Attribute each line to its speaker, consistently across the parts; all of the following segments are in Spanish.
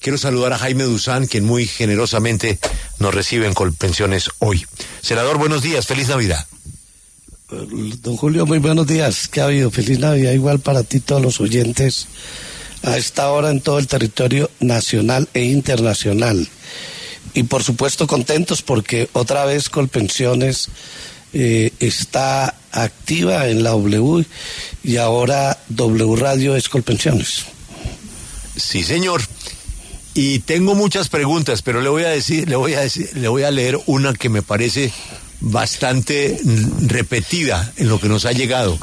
Speaker 1: quiero saludar a Jaime Duzán, quien muy generosamente nos recibe en Colpensiones hoy. Senador, buenos días, feliz Navidad.
Speaker 2: Don Julio, muy buenos días. ¿Qué ha habido? Feliz Navidad igual para ti, todos los oyentes, a esta hora en todo el territorio nacional e internacional. Y por supuesto contentos porque otra vez Colpensiones está activa en la W y ahora W Radio es Colpensiones.
Speaker 1: Sí, señor. Y tengo muchas preguntas, pero le voy a leer una que me parece bastante repetida en lo que nos ha llegado.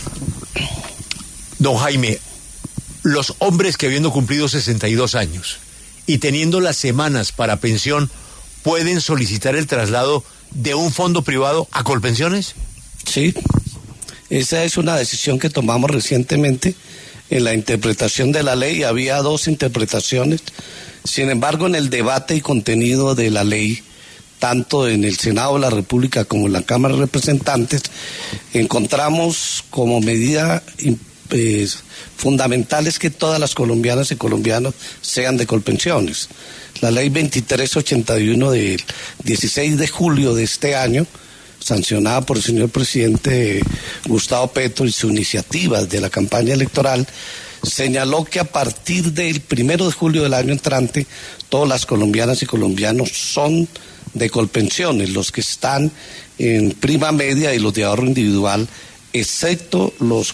Speaker 1: Don Jaime, los hombres que habiendo cumplido 62 años y teniendo las semanas para pensión, ¿pueden solicitar el traslado de un fondo privado a Colpensiones?
Speaker 2: Sí, esa es una decisión que tomamos recientemente en la interpretación de la ley. Había dos interpretaciones, sin embargo en el debate y contenido de la ley, tanto en el Senado de la República como en la Cámara de Representantes, encontramos como medida fundamental es que todas las colombianas y colombianos sean de Colpensiones. La ley 2381 del 16 de julio de este año, sancionada por el señor presidente Gustavo Petro y su iniciativa de la campaña electoral, señaló que a partir del 1 de julio del año entrante, todas las colombianas y colombianos son de Colpensiones, los que están en prima media y los de ahorro individual, excepto los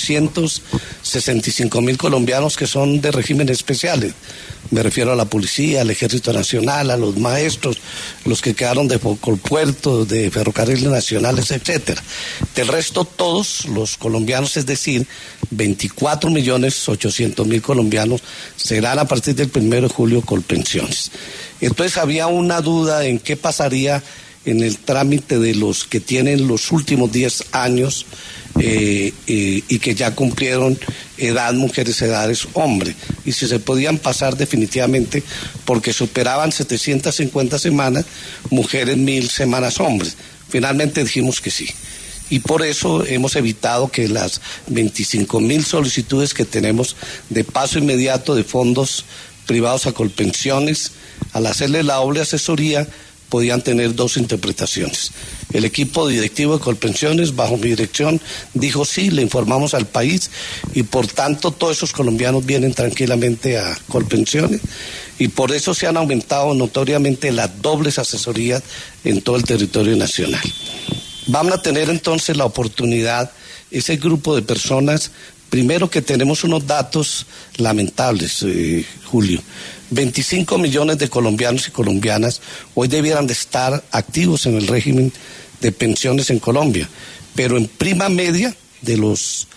Speaker 2: 465.000 colombianos que son de regímenes especiales. Me refiero a la policía, al Ejército Nacional, a los maestros, los que quedaron de Colpuerto, de ferrocarriles nacionales, etcétera. Del resto, todos los colombianos, es decir, 24.800.000 colombianos, serán a partir del 1 de julio Colpensiones. Entonces había una duda en qué pasaría en el trámite de los que tienen los últimos 10 años y que ya cumplieron edad mujeres, edades hombres, y si se podían pasar definitivamente porque superaban 750 semanas, mujeres 1.000 semanas hombres. Finalmente dijimos que sí. Y por eso hemos evitado que las 25.000 solicitudes que tenemos de paso inmediato de fondos privados a Colpensiones, al hacerle la doble asesoría, podían tener dos interpretaciones. El equipo directivo de Colpensiones, bajo mi dirección, dijo sí, le informamos al país y por tanto todos esos colombianos vienen tranquilamente a Colpensiones y por eso se han aumentado notoriamente las dobles asesorías en todo el territorio nacional. Vamos a tener entonces la oportunidad, ese grupo de personas, primero que tenemos unos datos lamentables, Julio. 25 millones de colombianos y colombianas hoy debieran de estar activos en el régimen de pensiones en Colombia, pero en prima media de los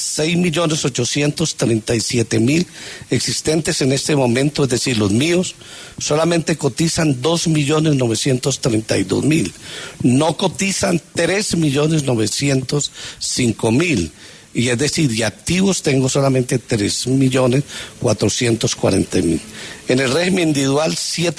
Speaker 2: 6.837.000 existentes en este momento, es decir, los míos, solamente cotizan 2.932.000, no cotizan 3.905.000. Y es decir, de activos tengo solamente 3.440.000. En el régimen individual,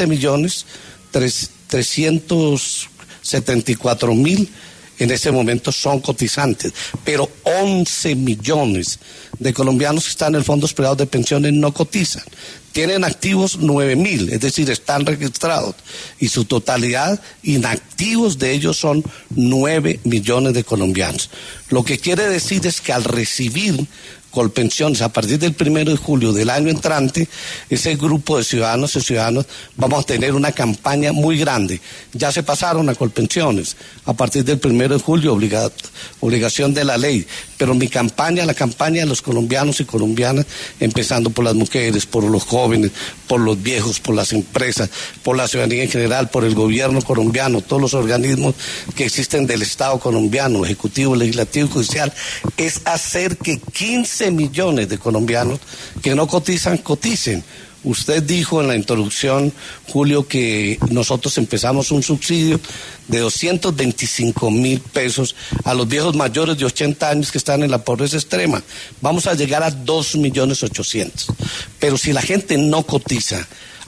Speaker 2: 7.374.000 en ese momento son cotizantes, pero 11 millones de colombianos que están en fondos privados de pensiones no cotizan. Tienen activos 9.000, es decir, están registrados, y su totalidad inactivos de ellos son 9 millones de colombianos. Lo que quiere decir es que al recibir Colpensiones a partir del 1 de julio del año entrante, ese grupo de ciudadanos y ciudadanos vamos a tener una campaña muy grande. Ya se pasaron a Colpensiones a partir del 1 de julio, obligación de la ley, pero mi campaña, la campaña de los colombianos y colombianas, empezando por las mujeres, por los jóvenes, por los viejos, por las empresas, por la ciudadanía en general, por el gobierno colombiano, todos los organismos que existen del Estado colombiano, ejecutivo, legislativo y judicial, es hacer que 15 millones de colombianos que no cotizan, coticen. Usted dijo en la introducción, Julio, que nosotros empezamos un subsidio de 225.000 pesos a los viejos mayores de 80 años que están en la pobreza extrema. Vamos a llegar a 2.800.000. Pero si la gente no cotiza,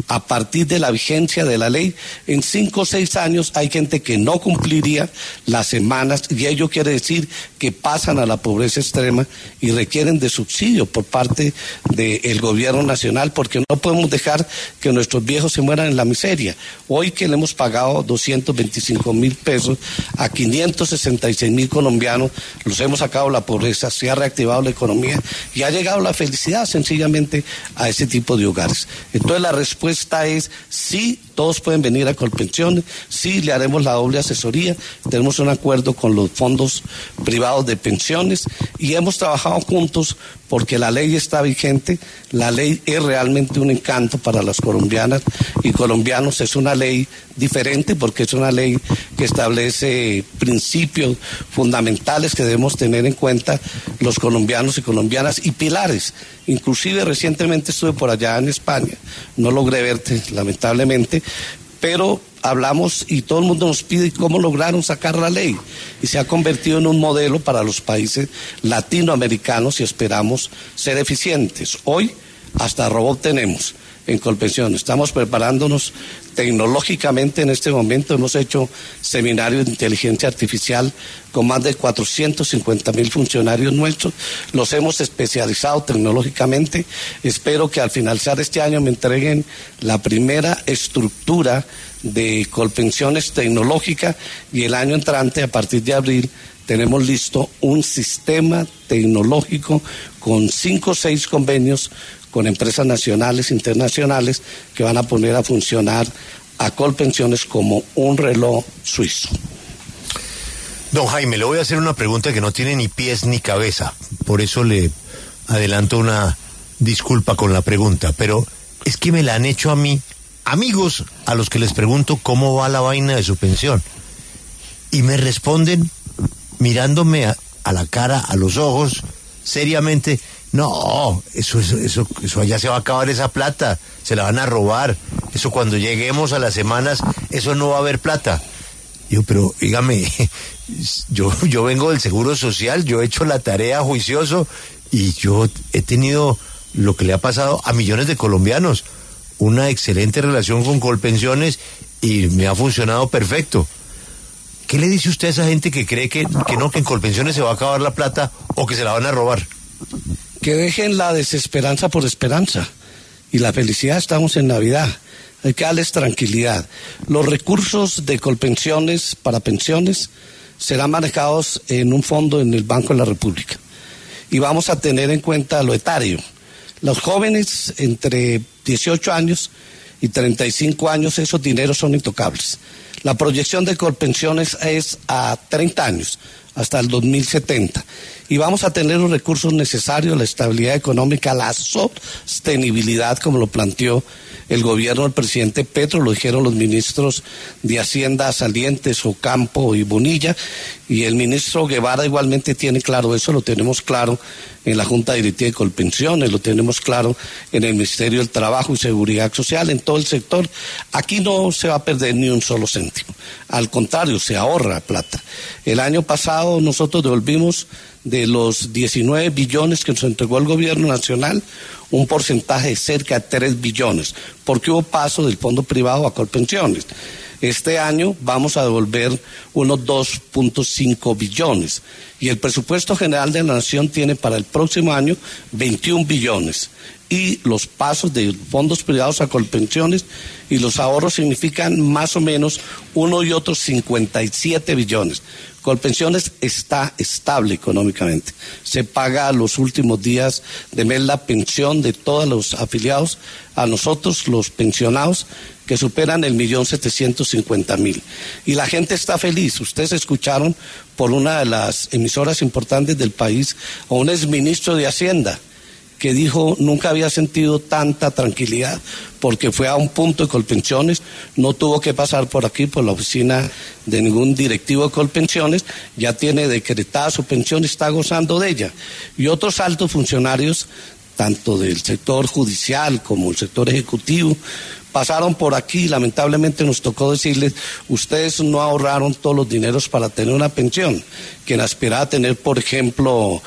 Speaker 2: a partir de la vigencia de la ley, en 5 o 6 años hay gente que no cumpliría las semanas y ello quiere decir que pasan a la pobreza extrema y requieren de subsidio por parte del gobierno nacional, porque no podemos dejar que nuestros viejos se mueran en la miseria. Hoy que le hemos pagado 225.000 pesos a 566.000 colombianos, los hemos sacado de la pobreza, se ha reactivado la economía y ha llegado la felicidad sencillamente a ese tipo de hogares. Entonces la respuesta es sí, todos pueden venir a Colpensiones, sí, le haremos la doble asesoría, tenemos un acuerdo con los fondos privados de pensiones y hemos trabajado juntos porque la ley está vigente, la ley es realmente un encanto para las colombianas y colombianos, es una ley diferente porque es una ley que establece principios fundamentales que debemos tener en cuenta los colombianos y colombianas y pilares. Inclusive recientemente estuve por allá en España, no logré verte lamentablemente, pero hablamos y todo el mundo nos pide cómo lograron sacar la ley y se ha convertido en un modelo para los países latinoamericanos y esperamos ser eficientes. Hoy hasta robot tenemos en Colpensiones, estamos preparándonos tecnológicamente en este momento, hemos hecho seminarios de inteligencia artificial con más de 450.000 funcionarios nuestros, los hemos especializado tecnológicamente, espero que al finalizar este año me entreguen la primera estructura de Colpensiones tecnológica y el año entrante, a partir de abril, tenemos listo un sistema tecnológico con 5 o 6 convenios con empresas nacionales, internacionales, que van a poner a funcionar a Colpensiones como un reloj suizo.
Speaker 1: Don Jaime, le voy a hacer una pregunta que no tiene ni pies ni cabeza, por eso le adelanto una disculpa con la pregunta, pero es que me la han hecho a mí, amigos a los que les pregunto cómo va la vaina de su pensión, y me responden mirándome a la cara, a los ojos, seriamente: no, eso allá se va a acabar esa plata, se la van a robar, eso cuando lleguemos a las semanas, eso no va a haber plata. Digo, pero dígame, yo vengo del Seguro Social, yo he hecho la tarea juicioso y yo he tenido lo que le ha pasado a millones de colombianos, una excelente relación con Colpensiones y me ha funcionado perfecto. ¿Qué le dice usted a esa gente que cree que no, que en Colpensiones se va a acabar la plata o que se la van a robar?
Speaker 2: Que dejen la desesperanza por esperanza y la felicidad. Estamos en Navidad, hay que darles tranquilidad. Los recursos de Colpensiones para pensiones serán manejados en un fondo en el Banco de la República y vamos a tener en cuenta lo etario. Los jóvenes entre 18 años y 35 años, esos dineros son intocables. La proyección de Colpensiones es a 30 años, hasta el 2070. Y vamos a tener los recursos necesarios, la estabilidad económica, la sostenibilidad, como lo planteó el gobierno del presidente Petro, lo dijeron los ministros de Hacienda salientes, Ocampo y Bonilla, y el ministro Guevara igualmente tiene claro eso, lo tenemos claro en la Junta Directiva de Colpensiones, lo tenemos claro en el Ministerio del Trabajo y Seguridad Social, en todo el sector. Aquí no se va a perder ni un solo céntimo, al contrario, se ahorra plata. El año pasado nosotros devolvimos de los 19 billones que nos entregó el gobierno nacional, un porcentaje de cerca de 3 billones, porque hubo paso del fondo privado a Colpensiones. Este año vamos a devolver unos 2.5 billones y el presupuesto general de la Nación tiene para el próximo año 21 billones. Y los pasos de fondos privados a Colpensiones y los ahorros significan más o menos uno y otro 57 billones. Colpensiones está estable económicamente. Se paga los últimos días de mes la pensión de todos los afiliados, a nosotros los pensionados, que superan 1.750.000. Y la gente está feliz. Ustedes escucharon por una de las emisoras importantes del país a un exministro de Hacienda que dijo nunca había sentido tanta tranquilidad porque fue a un punto de Colpensiones, no tuvo que pasar por aquí, por la oficina de ningún directivo de Colpensiones, ya tiene decretada su pensión y está gozando de ella. Y otros altos funcionarios, tanto del sector judicial como el sector ejecutivo, pasaron por aquí, lamentablemente nos tocó decirles, ustedes no ahorraron todos los dineros para tener una pensión. Quien aspiraba a tener, por ejemplo,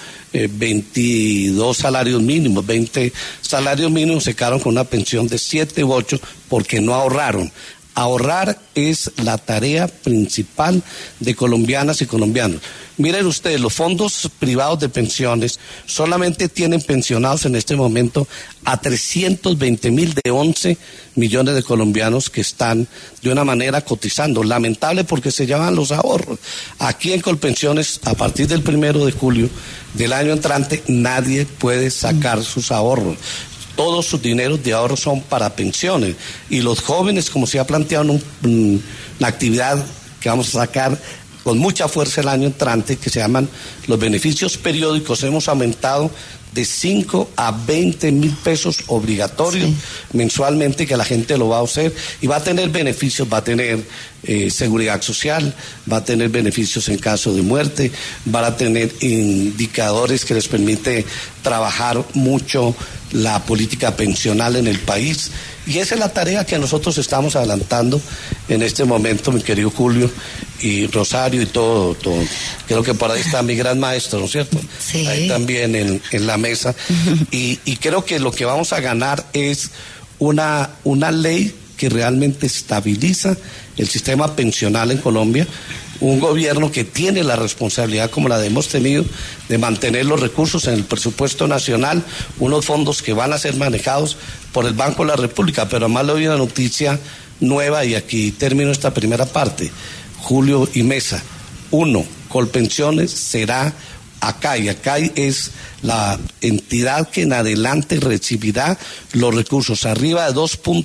Speaker 2: 22 salarios mínimos, 20 salarios mínimos, se quedaron con una pensión de 7 u 8 porque no ahorraron. Ahorrar es la tarea principal de colombianas y colombianos. Miren ustedes, los fondos privados de pensiones solamente tienen pensionados en este momento a 320.000 de 11 millones de colombianos que están de una manera cotizando. Lamentable porque se llevan los ahorros. Aquí en Colpensiones, a partir del 1 de julio del año entrante, nadie puede sacar sus ahorros. Todos sus dineros de ahorro son para pensiones. Y los jóvenes, como se ha planteado una actividad que vamos a sacar con mucha fuerza el año entrante, que se llaman los beneficios periódicos, hemos aumentado de 5 a 20.000 pesos obligatorios mensualmente, que la gente lo va a hacer y va a tener beneficios, va a tener seguridad social, va a tener beneficios en caso de muerte, van a tener indicadores que les permite trabajar mucho la política pensional en el país. Y esa es la tarea que nosotros estamos adelantando en este momento, mi querido Julio y Rosario y todo. Creo que por ahí está mi gran maestro, ¿no es cierto?
Speaker 3: Sí.
Speaker 2: Ahí también en la mesa. Y creo que lo que vamos a ganar es una ley que realmente estabiliza el sistema pensional en Colombia. Un gobierno que tiene la responsabilidad, como la hemos tenido, de mantener los recursos en el presupuesto nacional, unos fondos que van a ser manejados por el Banco de la República. Pero además le doy una noticia nueva y aquí termino esta primera parte. Julio y Mesa. 1, Colpensiones será ACAI. ACAI es la entidad que en adelante recibirá los recursos arriba de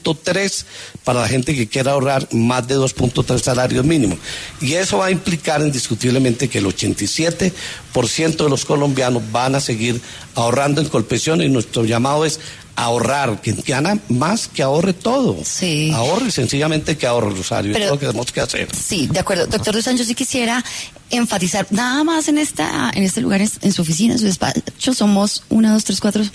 Speaker 2: 2.3 para la gente que quiera ahorrar más de 2.3 salarios mínimos. Y eso va a implicar indiscutiblemente que el 87% de los colombianos van a seguir ahorrando en Colpensiones, y nuestro llamado es ahorrar. Quien gana más, que ahorre todo.
Speaker 3: Sí.
Speaker 2: Ahorre, sencillamente que ahorre, Rosario.
Speaker 3: Pero,
Speaker 2: es lo que tenemos que hacer.
Speaker 3: Sí, de acuerdo. Doctor Dusan, yo sí quisiera enfatizar, nada más en este lugar, en su oficina, en su despacho, somos 1, 2, 3, 4,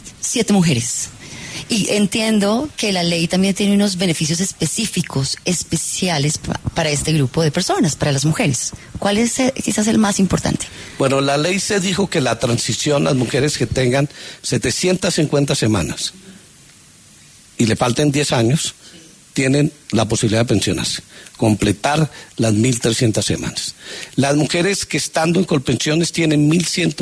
Speaker 3: 7 mujeres. Y entiendo que la ley también tiene unos beneficios específicos, especiales para este grupo de personas, para las mujeres. ¿Cuál es quizás el más importante?
Speaker 2: Bueno, la ley se dijo que la transición, las mujeres que tengan 750 semanas y le falten 10 años, tienen la posibilidad de pensionarse, completar las 1.300 semanas. Las mujeres que estando en Colpensiones tienen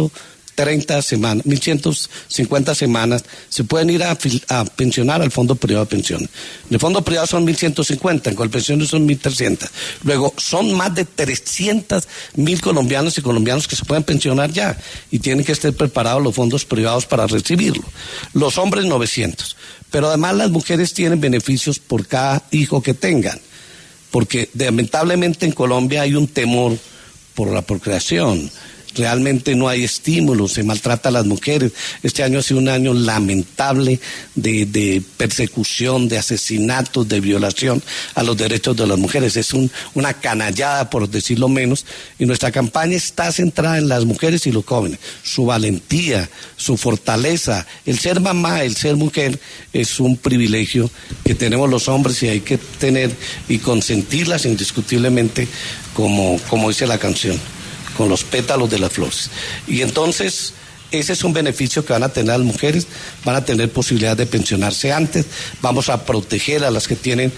Speaker 2: 1.130 semanas, 1.150 semanas, se pueden ir a pensionar al Fondo Privado de Pensiones. En el Fondo Privado son 1.150, en Colpensiones son 1.300. Luego, son más de 300.000 colombianos y colombianos que se pueden pensionar ya y tienen que estar preparados los fondos privados para recibirlo. Los hombres 900. Pero además las mujeres tienen beneficios por cada hijo que tengan, porque lamentablemente en Colombia hay un temor por la procreación. Realmente no hay estímulos, se maltrata a las mujeres. Este año ha sido un año lamentable de persecución, de asesinatos, de violación a los derechos de las mujeres. Es una canallada, por decirlo menos, y nuestra campaña está centrada en las mujeres y los jóvenes. Su valentía, su fortaleza, el ser mamá, el ser mujer, es un privilegio que tenemos los hombres y hay que tener y consentirlas indiscutiblemente, como dice la canción, con los pétalos de las flores. Y entonces, ese es un beneficio que van a tener las mujeres, van a tener posibilidad de pensionarse antes, vamos a proteger a las que tienen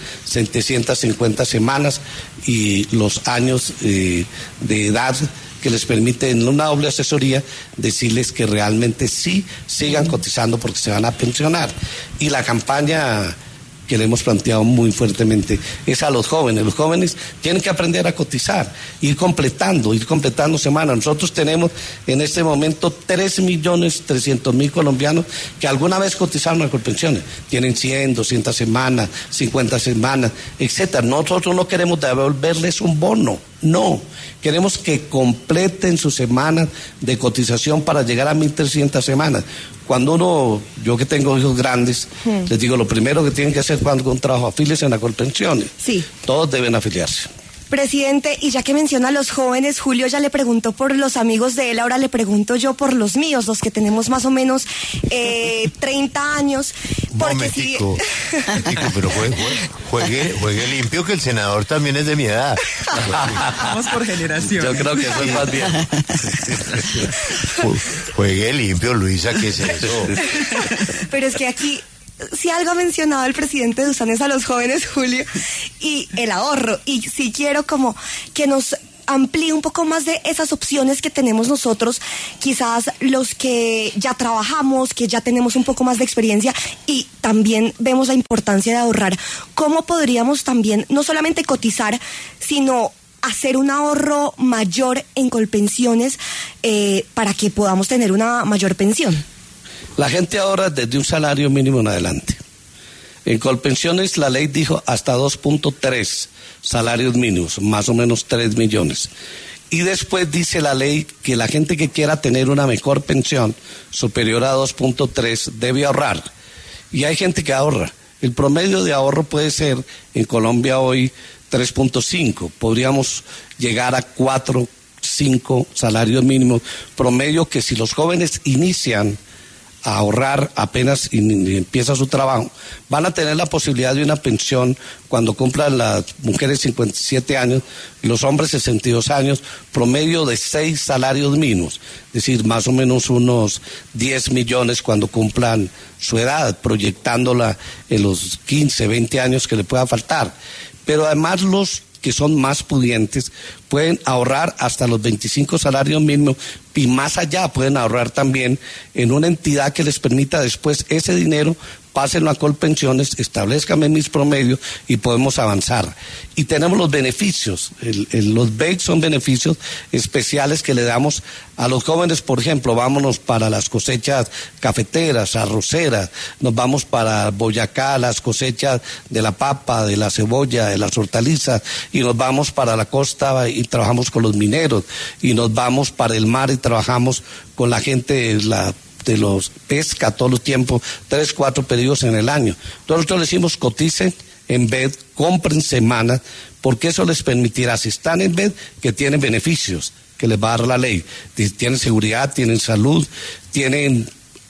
Speaker 2: 750 semanas y los años de edad que les permite en una doble asesoría decirles que realmente sí sigan cotizando porque se van a pensionar. Y la campaña que le hemos planteado muy fuertemente es a los jóvenes. Los jóvenes tienen que aprender a cotizar, ir completando semanas. Nosotros tenemos en este momento 3.300.000 colombianos que alguna vez cotizaron a Colpensiones. Tienen 100, 200 semanas, 50 semanas, etcétera. Nosotros no queremos devolverles un bono. No, queremos que completen sus semanas de cotización para llegar a 1.300 semanas. Cuando yo que tengo hijos grandes, les digo, lo primero que tienen que hacer cuando un trabajo, afíliense en la Colpensiones.
Speaker 3: Sí.
Speaker 2: Todos deben afiliarse.
Speaker 4: Presidente, y ya que menciona a los jóvenes, Julio ya le preguntó por los amigos de él, ahora le pregunto yo por los míos, los que tenemos más o menos 30 años.
Speaker 1: Momentico, pero juegue limpio, que el senador también es de mi edad.
Speaker 5: Vamos por generación.
Speaker 2: Yo creo que eso es más bien.
Speaker 1: Juegue limpio, Luisa, ¿qué es eso?
Speaker 4: Pero es que aquí, si algo ha mencionado el presidente Dusan es a los jóvenes, Julio, y el ahorro. Y si quiero como que nos amplíe un poco más de esas opciones que tenemos nosotros, quizás los que ya trabajamos, que ya tenemos un poco más de experiencia y también vemos la importancia de ahorrar. ¿Cómo podríamos también no solamente cotizar, sino hacer un ahorro mayor en Colpensiones para que podamos tener una mayor pensión?
Speaker 2: La gente ahorra desde un salario mínimo en adelante. En Colpensiones la ley dijo hasta 2.3 salarios mínimos, más o menos 3 millones. Y después dice la ley que la gente que quiera tener una mejor pensión superior a 2.3 debe ahorrar. Y hay gente que ahorra. El promedio de ahorro puede ser en Colombia hoy 3.5. Podríamos llegar a 4, 5 salarios mínimos promedio, que si los jóvenes inician a ahorrar apenas empieza su trabajo, van a tener la posibilidad de una pensión cuando cumplan las mujeres 57 años y los hombres 62 años, promedio de 6 salarios mínimos, es decir, más o menos unos 10 millones cuando cumplan su edad, proyectándola en los 15, 20 años que le pueda faltar. Pero además los que son más pudientes pueden ahorrar hasta los 25 salarios mínimos y más allá pueden ahorrar también en una entidad que les permita después ese dinero, pásenlo a Colpensiones, establezcanme mis promedios y podemos avanzar. Y tenemos los beneficios, los BEC son beneficios especiales que le damos a los jóvenes. Por ejemplo, vámonos para las cosechas cafeteras, arroceras, nos vamos para Boyacá, las cosechas de la papa, de la cebolla, de las hortalizas, y nos vamos para la costa y trabajamos con los mineros, y nos vamos para el mar y trabajamos con la gente de los pesca todos los tiempos, 3, 4 periodos en el año. Nosotros les decimos coticen en BED, compren semanas, porque eso les permitirá, si están en BED, que tienen beneficios que les va a dar la ley. Tienen seguridad, tienen salud, tienen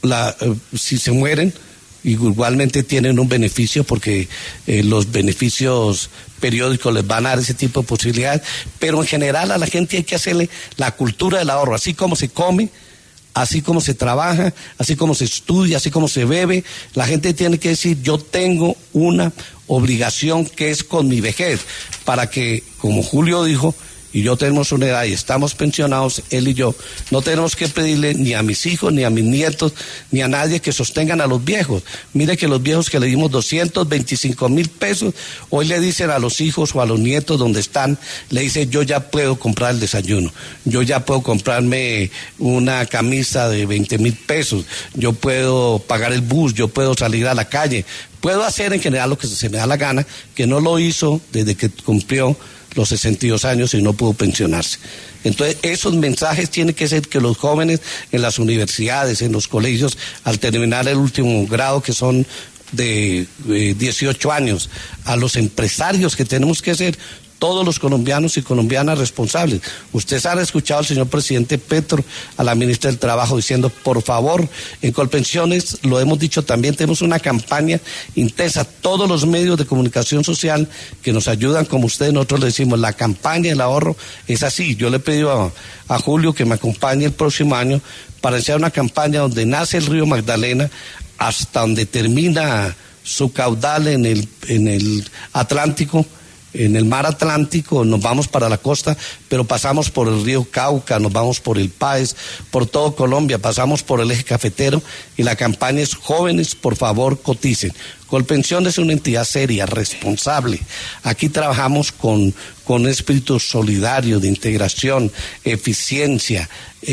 Speaker 2: si se mueren, igualmente tienen un beneficio porque los beneficios periódicos les van a dar ese tipo de posibilidades, pero en general a la gente hay que hacerle la cultura del ahorro, así como se come, así como se trabaja, así como se estudia, así como se bebe. La gente tiene que decir, yo tengo una obligación que es con mi vejez, para que, como Julio dijo, y yo tenemos una edad y estamos pensionados, él y yo, no tenemos que pedirle ni a mis hijos, ni a mis nietos, ni a nadie que sostengan a los viejos. Mire que los viejos que le dimos 225,000 pesos, hoy le dicen a los hijos o a los nietos donde están, le dicen, yo ya puedo comprar el desayuno, yo ya puedo comprarme una camisa de 20,000 pesos, yo puedo pagar el bus, yo puedo salir a la calle, puedo hacer en general lo que se me da la gana, que no lo hizo desde que cumplió los 62 años y no pudo pensionarse. Entonces, esos mensajes tienen que ser que los jóvenes en las universidades, en los colegios, al terminar el último grado, que son de 18 años, a los empresarios que tenemos que ser todos los colombianos y colombianas responsables. Ustedes han escuchado al señor presidente Petro, a la ministra del Trabajo, diciendo, por favor, en Colpensiones, lo hemos dicho también, tenemos una campaña intensa, todos los medios de comunicación social que nos ayudan, como ustedes, nosotros le decimos, la campaña del ahorro es así. Yo le he pedido a Julio que me acompañe el próximo año para hacer una campaña donde nace el río Magdalena hasta donde termina su caudal en el Atlántico, en el mar Atlántico, nos vamos para la costa, pero pasamos por el río Cauca, nos vamos por el Páez, por todo Colombia, pasamos por el eje cafetero, y la campaña es jóvenes, por favor, coticen. Colpensiones es una entidad seria, responsable. Aquí trabajamos con un espíritu solidario, de integración, eficiencia,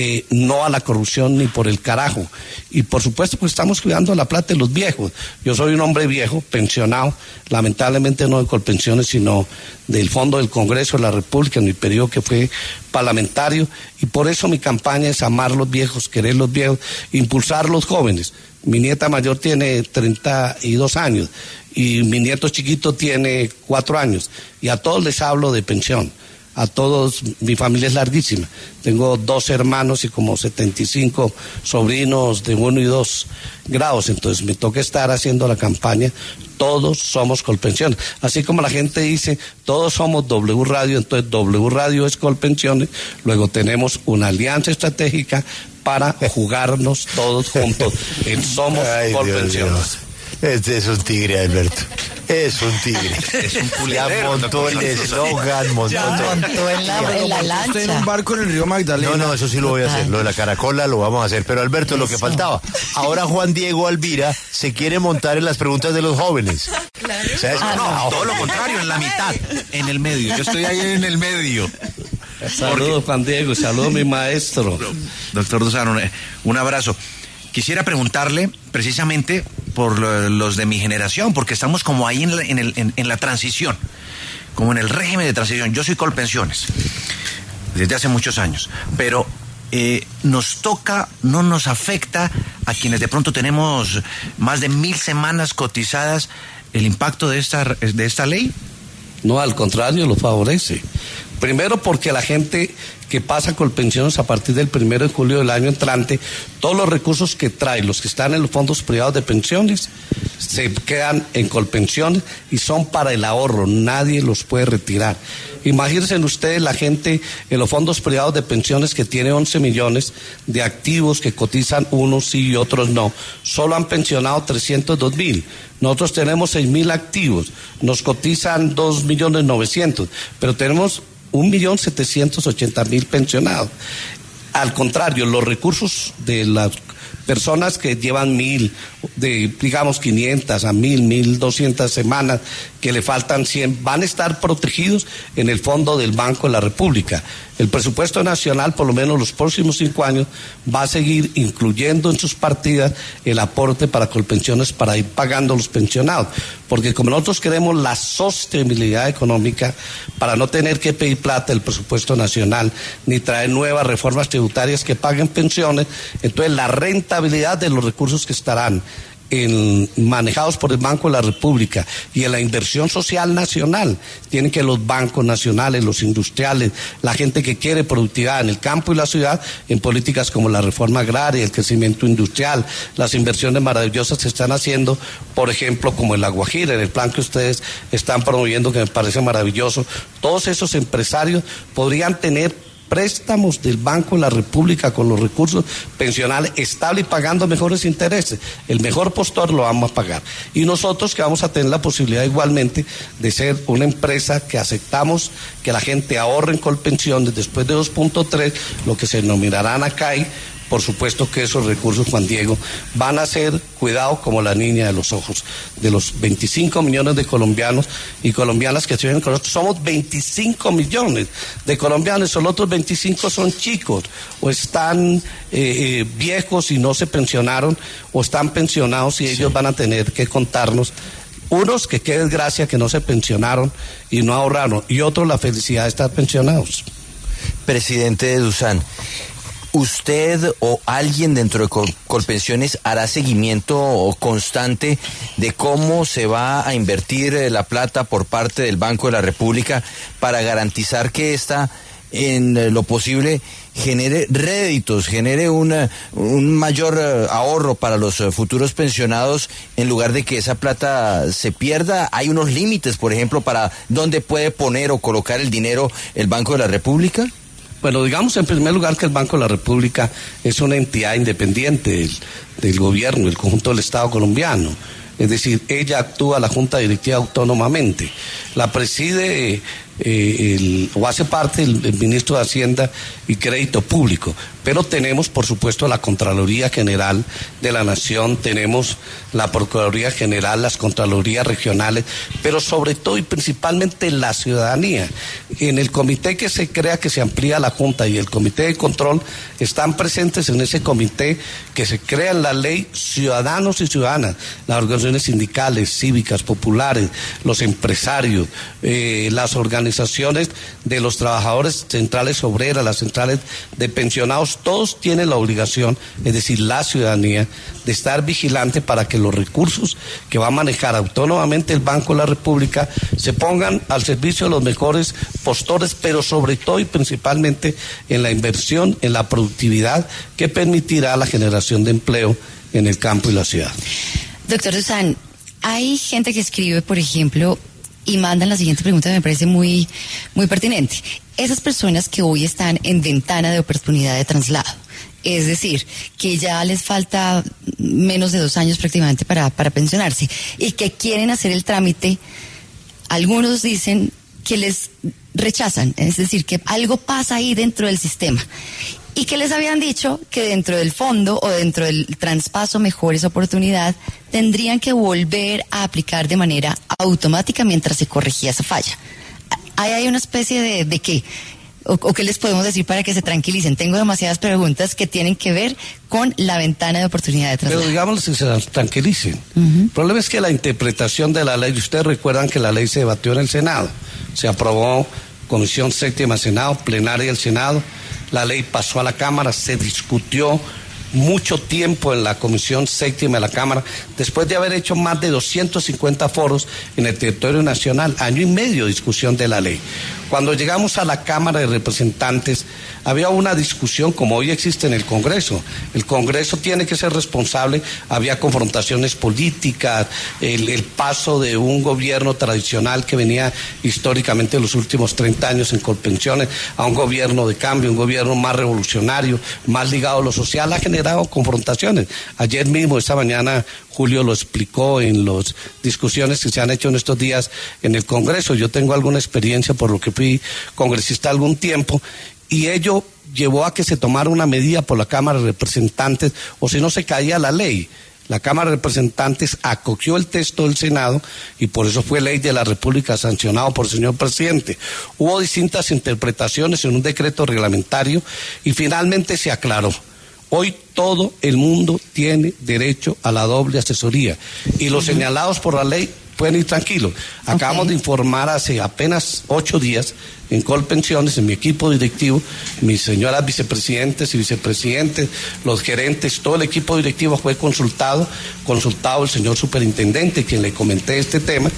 Speaker 2: no a la corrupción ni por el carajo. Y por supuesto, pues estamos cuidando la plata de los viejos. Yo soy un hombre viejo, pensionado, lamentablemente no de Colpensiones, sino del Fondo del Congreso de la República, en mi periodo que fue parlamentario, y por eso mi campaña es amar los viejos, querer los viejos, impulsar los jóvenes. Mi nieta mayor tiene 32 años y mi nieto chiquito tiene 4 años, y a todos les hablo de pensión. A todos, mi familia es larguísima. Tengo 2 hermanos y como 75 sobrinos de 1 y 2 grados. Entonces me toca estar haciendo la campaña. Todos somos Colpensiones. Así como la gente dice, todos somos W Radio, entonces W Radio es Colpensiones. Luego tenemos una alianza estratégica para jugarnos todos juntos en Somos Colpensiones.
Speaker 1: Este es un tigre, Alberto. Es un tigre.
Speaker 6: Es un
Speaker 1: Ya montó el eslogan, montó
Speaker 3: en la lancha.
Speaker 6: Usted en un barco en el río Magdalena.
Speaker 1: No, eso sí lo voy a hacer. Lo de la caracola lo vamos a hacer. Pero Alberto, lo que faltaba. Ahora Juan Diego Alvira se quiere montar en las preguntas de los jóvenes.
Speaker 3: Claro.
Speaker 1: O sea,
Speaker 6: No, todo lo contrario, en la mitad, en el medio. Yo estoy ahí en el medio.
Speaker 2: Saludos, Juan Diego, saludos, mi maestro.
Speaker 6: Doctor Duzán, un abrazo. Quisiera preguntarle precisamente por los de mi generación, porque estamos como ahí en la transición, como en el régimen de transición. Yo soy Colpensiones desde hace muchos años, pero nos toca, no nos afecta a quienes de pronto tenemos más de 1000 semanas cotizadas el impacto de esta ley.
Speaker 2: No, al contrario, lo favorece. Primero porque la gente que pasa Colpensiones a partir del 1 de julio del año entrante, todos los recursos que trae, los que están en los fondos privados de pensiones, se quedan en Colpensiones y son para el ahorro, nadie los puede retirar. Imagínense ustedes la gente en los fondos privados de pensiones que tiene 11 millones de activos que cotizan unos sí y otros no, solo han pensionado 302.000. Nosotros tenemos 6.000 activos, nos cotizan 2.900.000, pero tenemos 1.780.000 pensionados. Al contrario, los recursos de las personas que llevan 1.000, digamos 500 a 1.000, 1.200 semanas, que le faltan 100, van a estar protegidos en el fondo del Banco de la República. El presupuesto nacional, por lo menos los próximos 5 años, va a seguir incluyendo en sus partidas el aporte para Colpensiones para ir pagando los pensionados. Porque como nosotros queremos la sostenibilidad económica, para no tener que pedir plata del presupuesto nacional, ni traer nuevas reformas tributarias que paguen pensiones, entonces la rentabilidad de los recursos que estarán manejados por el Banco de la República y en la inversión social nacional, tienen que los bancos nacionales, los industriales, la gente que quiere productividad en el campo y la ciudad, en políticas como la reforma agraria, el crecimiento industrial, las inversiones maravillosas que se están haciendo, por ejemplo, como en La Guajira, en el plan que ustedes están promoviendo, que me parece maravilloso. Todos esos empresarios podrían tener préstamos del Banco de la República con los recursos pensionales estables y pagando mejores intereses. El mejor postor lo vamos a pagar. Y nosotros que vamos a tener la posibilidad igualmente de ser una empresa que aceptamos que la gente ahorre en Colpensiones después de 2.3, lo que se denominarán acá y por supuesto que esos recursos, Juan Diego, van a ser cuidados como la niña de los ojos de los 25 millones de colombianos y colombianas que viven con nosotros. Somos 25 millones de colombianos, los otros 25 son chicos o están viejos y no se pensionaron o están pensionados y ellos van a tener que contarnos. Unos que qué desgracia que no se pensionaron y no ahorraron, y otros la felicidad de estar pensionados.
Speaker 7: Presidente Duzán, ¿usted o alguien dentro de Colpensiones hará seguimiento constante de cómo se va a invertir la plata por parte del Banco de la República para garantizar que esta, en lo posible, genere réditos, genere un mayor ahorro para los futuros pensionados, en lugar de que esa plata se pierda? ¿Hay unos límites, por ejemplo, para dónde puede poner o colocar el dinero el Banco de la República?
Speaker 2: Bueno, digamos en primer lugar que el Banco de la República es una entidad independiente del gobierno, del conjunto del Estado colombiano. Es decir, ella actúa, la Junta Directiva, autónomamente. La preside o hace parte el ministro de Hacienda y Crédito Público. Pero tenemos, por supuesto, la Contraloría General de la Nación, tenemos la Procuraduría General, las Contralorías Regionales, pero sobre todo y principalmente la ciudadanía. En el comité que se crea, que se amplía la Junta, y el Comité de Control, están presentes en ese comité que se crea en la ley ciudadanos y ciudadanas, las organizaciones sindicales, cívicas, populares, los empresarios, las organizaciones organizaciones de los trabajadores, centrales obreras, las centrales de pensionados, todos tienen la obligación, es decir, la ciudadanía, de estar vigilante para que los recursos que va a manejar autónomamente el Banco de la República se pongan al servicio de los mejores postores, pero sobre todo y principalmente en la inversión, en la productividad que permitirá la generación de empleo en el campo y la ciudad.
Speaker 3: Doctor Dusan, hay gente que escribe, por ejemplo, y mandan la siguiente pregunta que me parece muy, muy pertinente. Esas personas que hoy están en ventana de oportunidad de traslado, es decir, que ya les falta menos de 2 años prácticamente para pensionarse y que quieren hacer el trámite, algunos dicen que les rechazan, es decir, que algo pasa ahí dentro del sistema. Y que les habían dicho que dentro del fondo o dentro del traspaso Mejores Oportunidad tendrían que volver a aplicar de manera automática mientras se corregía esa falla. ¿Hay una especie de qué? ¿O qué les podemos decir para que se tranquilicen? Tengo demasiadas preguntas que tienen que ver con la ventana de oportunidad de traslado.
Speaker 2: Pero digamos que se tranquilicen. El problema es que la interpretación de la ley, ustedes recuerdan que la ley se debatió en el Senado, se aprobó Comisión Séptima Senado, plenaria del Senado. La ley pasó a la Cámara, se discutió mucho tiempo en la Comisión Séptima de la Cámara, después de haber hecho más de 250 foros en el territorio nacional, 1 año y medio de discusión de la ley. Cuando llegamos a la Cámara de Representantes, había una discusión como hoy existe en el Congreso. El Congreso tiene que ser responsable, había confrontaciones políticas, el paso de un gobierno tradicional que venía históricamente en los últimos 30 años en Colpensiones a un gobierno de cambio, un gobierno más revolucionario, más ligado a lo social, ha generado confrontaciones. Ayer mismo, esta mañana, Julio lo explicó en las discusiones que se han hecho en estos días en el Congreso. Yo tengo alguna experiencia por lo que fui congresista algún tiempo, y ello llevó a que se tomara una medida por la Cámara de Representantes, o si no se caía la ley. La Cámara de Representantes acogió el texto del Senado y por eso fue ley de la República sancionado por el señor presidente. Hubo distintas interpretaciones en un decreto reglamentario y finalmente se aclaró. Hoy todo el mundo tiene derecho a la doble asesoría y los señalados por la ley pueden ir tranquilos. Acabamos de informar hace apenas 8 días en Colpensiones, en mi equipo directivo, mis señoras vicepresidentes y vicepresidentes, los gerentes, todo el equipo directivo fue consultado el señor superintendente, quien le comenté este tema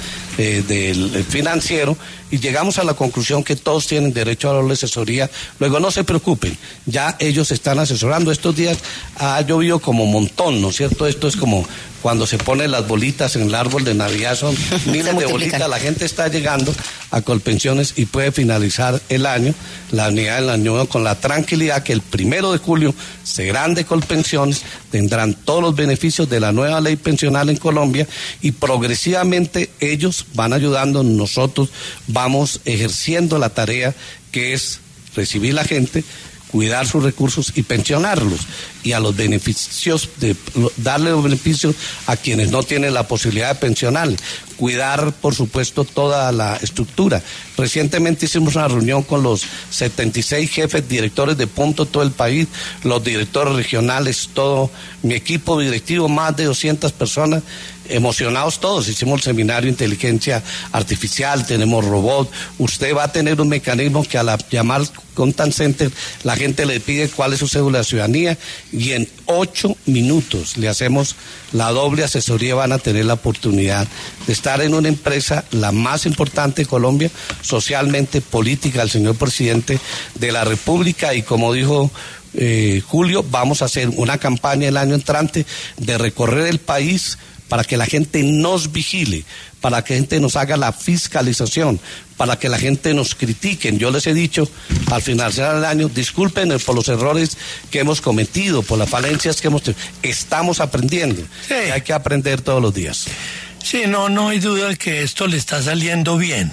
Speaker 2: del financiero, y llegamos a la conclusión que todos tienen derecho a la doble asesoría. Luego no se preocupen, ya ellos están asesorando. Estos días ha llovido como montón, ¿no es cierto? Esto es como cuando se ponen las bolitas en el árbol de Navidad, son miles de bolitas, la gente está llegando a Colpensiones y puede finalizar el año, la unidad del año con la tranquilidad que el 1 de julio serán de Colpensiones, tendrán todos los beneficios de la nueva ley pensional en Colombia y progresivamente ellos van ayudando, nosotros vamos ejerciendo la tarea que es recibir la gente, cuidar sus recursos y pensionarlos, y a los beneficios, darle los beneficios a quienes no tienen la posibilidad de pensionar, cuidar por supuesto toda la estructura. Recientemente hicimos una reunión con los 76 jefes directores de punto de todo el país, los directores regionales, todo mi equipo directivo, más de 200 personas, emocionados todos. Hicimos el seminario de inteligencia artificial, tenemos robot. Usted va a tener un mecanismo que al llamar Contact Center la gente le pide cuál es su cédula de ciudadanía y en 8 minutos le hacemos la doble asesoría. Van a tener la oportunidad de estar en una empresa, la más importante de Colombia, socialmente, política, el señor presidente de la República, y como dijo Julio, vamos a hacer una campaña el año entrante de recorrer el país para que la gente nos vigile, para que la gente nos haga la fiscalización, para que la gente nos critique. Yo les he dicho al finalizar el año, disculpen por los errores que hemos cometido, por las falencias que hemos tenido. Estamos aprendiendo, sí. Hay que aprender todos los días.
Speaker 8: Sí, no hay duda que esto le está saliendo bien.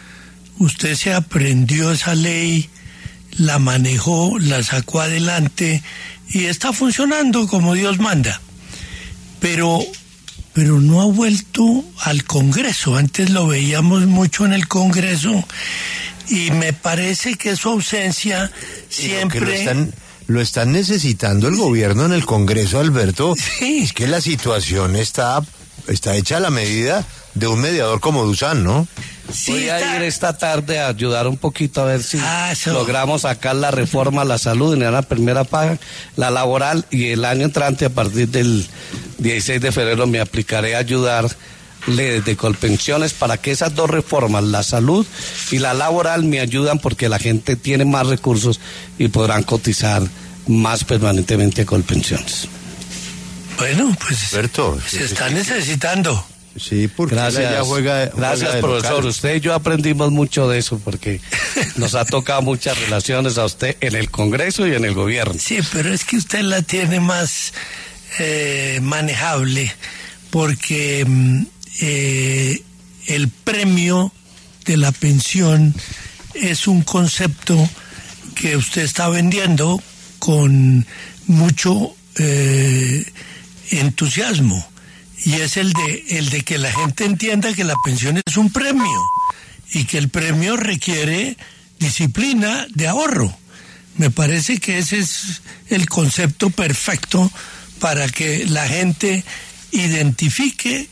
Speaker 8: Usted se aprendió esa ley, la manejó, la sacó adelante y está funcionando como Dios manda. Pero no ha vuelto al Congreso. Antes lo veíamos mucho en el Congreso y me parece que su ausencia siempre...
Speaker 1: Lo están necesitando el gobierno en el Congreso, Alberto.
Speaker 8: Sí.
Speaker 1: Es que la situación está hecha a la medida de un mediador como Dusan, ¿no?
Speaker 8: Sí,
Speaker 2: voy a ir esta tarde a ayudar un poquito a ver si
Speaker 8: eso.
Speaker 2: logramos sacar la reforma a la salud en la primera paga, la laboral, y el año entrante, a partir del 16 de febrero, me aplicaré a ayudarle desde Colpensiones para que esas dos reformas, la salud y la laboral, me ayudan porque la gente tiene más recursos y podrán cotizar más permanentemente a Colpensiones.
Speaker 8: Bueno, pues
Speaker 1: Alberto,
Speaker 8: se está necesitando.
Speaker 1: Sí, porque
Speaker 2: Gracias,
Speaker 1: ella juega
Speaker 2: gracias
Speaker 1: de
Speaker 2: profesor.
Speaker 1: local.
Speaker 2: Usted y yo aprendimos mucho de eso porque nos ha tocado muchas relaciones a usted en el Congreso y en el gobierno.
Speaker 8: Sí, pero es que usted la tiene más manejable porque el premio de la pensión es un concepto que usted está vendiendo con mucho entusiasmo. Y es el de que la gente entienda que la pensión es un premio y que el premio requiere disciplina de ahorro. Me parece que ese es el concepto perfecto para que la gente identifique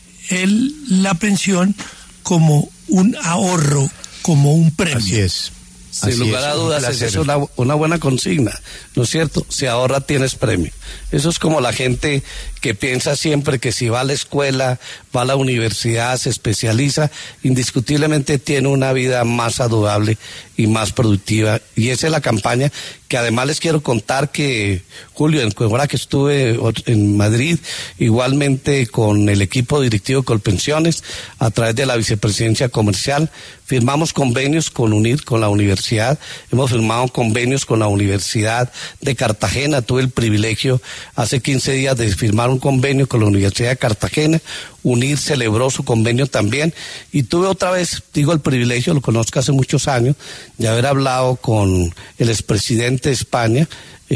Speaker 8: la pensión como un ahorro, como un premio.
Speaker 1: Así es.
Speaker 2: Sin lugar a dudas, esa es una buena consigna, ¿no es cierto? Si ahorra, tienes premio. Eso es como la gente que piensa siempre que si va a la escuela, va a la universidad, se especializa, indiscutiblemente tiene una vida más saludable y más productiva. Y esa es la campaña que además les quiero contar que, Julio, ahora que estuve en Madrid, igualmente con el equipo directivo de Colpensiones, a través de la vicepresidencia comercial, firmamos convenios con UNIR, con la universidad, hemos firmado convenios con la Universidad de Cartagena, tuve el privilegio hace 15 días de firmar un convenio con la Universidad de Cartagena, UNIR celebró su convenio también, y tuve otra vez, digo el privilegio, lo conozco hace muchos años, de haber hablado con el expresidente de España,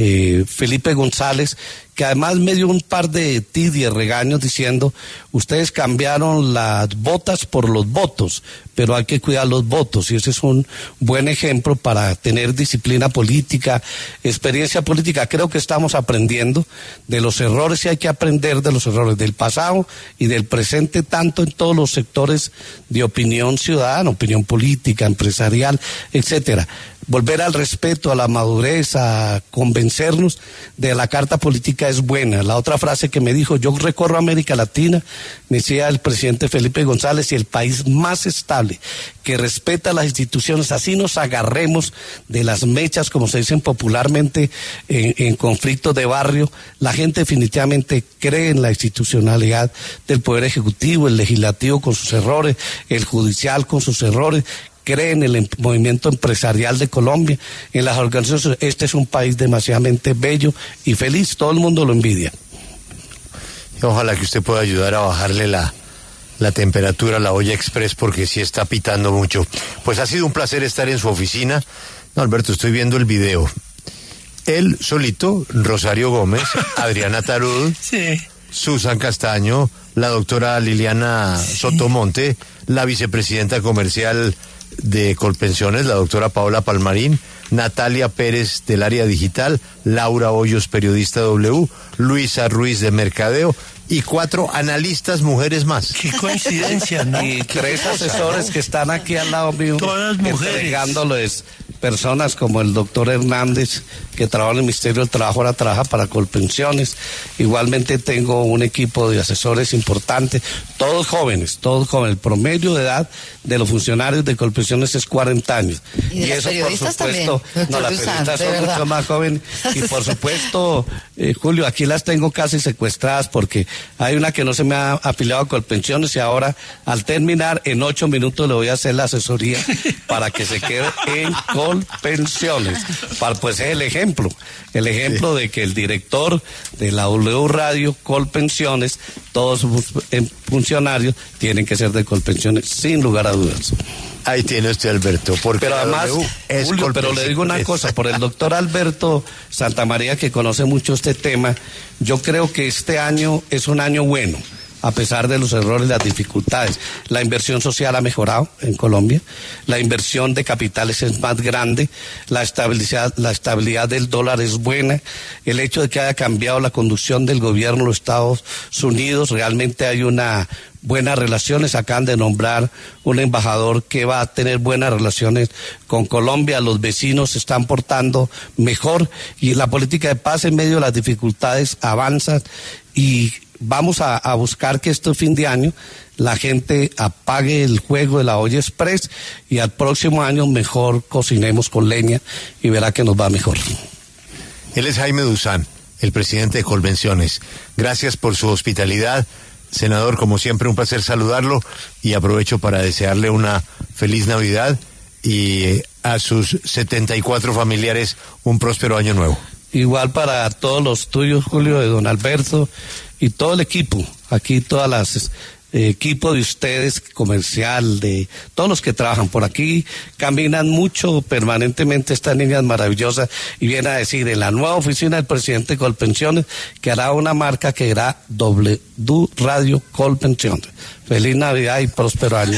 Speaker 2: Felipe González, que además me dio un par de tibias regaños diciendo, ustedes cambiaron las botas por los votos, pero hay que cuidar los votos, y ese es un buen ejemplo para tener disciplina política, experiencia política. Creo que estamos aprendiendo de los errores, y hay que aprender de los errores del pasado y del presente, tanto en todos los sectores de opinión ciudadana, opinión política, empresarial, etcétera. Volver al respeto, a la madurez, a convencernos de la carta política es buena. La otra frase que me dijo, yo recorro América Latina, me decía el presidente Felipe González, y el país más estable, que respeta las instituciones, así nos agarremos de las mechas, como se dicen popularmente, en conflictos de barrio, la gente definitivamente cree en la institucionalidad del Poder Ejecutivo, el Legislativo con sus errores, el Judicial con sus errores, cree en el movimiento empresarial de Colombia, en las organizaciones. Este es un país demasiadamente bello y feliz, todo el mundo lo envidia.
Speaker 1: Ojalá que usted pueda ayudar a bajarle la temperatura a la olla express, porque sí está pitando mucho. Pues ha sido un placer estar en su oficina. No, Alberto, estoy viendo el video. Él solito, Rosario Gómez, Adriana Tarud,
Speaker 8: Sí.
Speaker 1: Susan Castaño, la doctora Liliana Sotomonte, la vicepresidenta comercial de Colpensiones, la doctora Paola Palmarín, Natalia Pérez del área digital, Laura Hoyos, periodista W, Luisa Ruiz de Mercadeo, y 4 analistas mujeres más.
Speaker 8: Qué coincidencia, ¿no?
Speaker 2: Y 3 asesores que están aquí al lado mío,
Speaker 8: Todas mujeres.
Speaker 2: entregándoles personas como el doctor Hernández, que trabaja en el Ministerio del Trabajo, ahora trabaja para Colpensiones. Igualmente tengo un equipo de asesores importantes, todos jóvenes. El promedio de edad de los funcionarios de Colpensiones es 40 años.
Speaker 3: Y de las
Speaker 2: eso, por
Speaker 3: periodistas
Speaker 2: supuesto,
Speaker 3: también,
Speaker 2: no, las
Speaker 3: doctor Dusan,
Speaker 2: periodistas
Speaker 3: de
Speaker 2: son
Speaker 3: verdad.
Speaker 2: mucho más jóvenes. Y por supuesto, Julio, aquí las tengo casi secuestradas, porque hay una que no se me ha afiliado a Colpensiones, y ahora, al terminar, en 8 minutos le voy a hacer la asesoría para que se quede en Colpensiones. Pues es el ejemplo de que el director de la W Radio, Colpensiones, todos sus funcionarios tienen que ser de Colpensiones, sin lugar a dudas.
Speaker 1: Ahí tiene usted, Alberto. Porque
Speaker 2: Pero además,
Speaker 1: W es
Speaker 2: Julio, pero le digo una
Speaker 1: Colpensiones.
Speaker 2: cosa, por el doctor Alberto Santamaría, que conoce mucho este tema, yo creo que este año es un año bueno. a pesar de los errores y las dificultades. La inversión social ha mejorado en Colombia, la inversión de capitales es más grande, la estabilidad del dólar es buena, el hecho de que haya cambiado la conducción del gobierno de los Estados Unidos, realmente hay una buenas relaciones, acaban de nombrar un embajador que va a tener buenas relaciones con Colombia, los vecinos se están portando mejor y la política de paz en medio de las dificultades avanza y vamos a buscar que este fin de año la gente apague el juego de la olla express y al próximo año mejor cocinemos con leña y verá que nos va mejor.
Speaker 1: Él es Jaime Duzán, el presidente de Colpensiones. Gracias por su hospitalidad. Senador, como siempre, un placer saludarlo y aprovecho para desearle una feliz Navidad y a sus 74 familiares un próspero año nuevo.
Speaker 2: Igual para todos los tuyos, Julio, de don Alberto y todo el equipo, aquí todas las equipo de ustedes, comercial, de todos los que trabajan por aquí, caminan mucho permanentemente estas niñas maravillosas y vienen a decir en la nueva oficina del presidente Colpensiones que hará una marca que será W Radio Colpensiones. Feliz Navidad y próspero año.